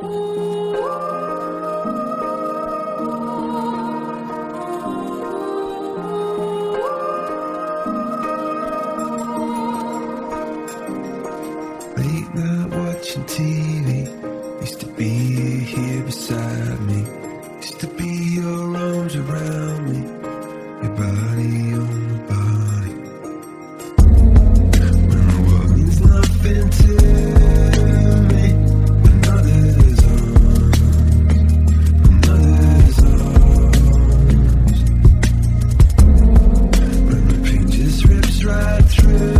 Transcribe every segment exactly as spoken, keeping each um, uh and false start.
Late night watching T V. Used to be here beside me. Used to be your arms around me. Your body on my body. When the world means nothing to me. Another's arms. Another's arms. When the pain just rips right through.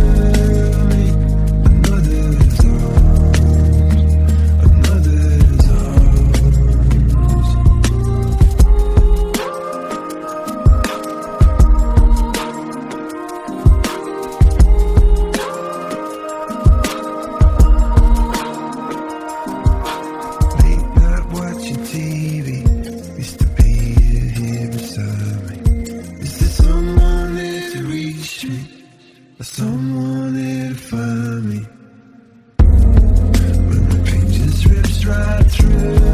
Someone there to find me. When the pain just rips right through.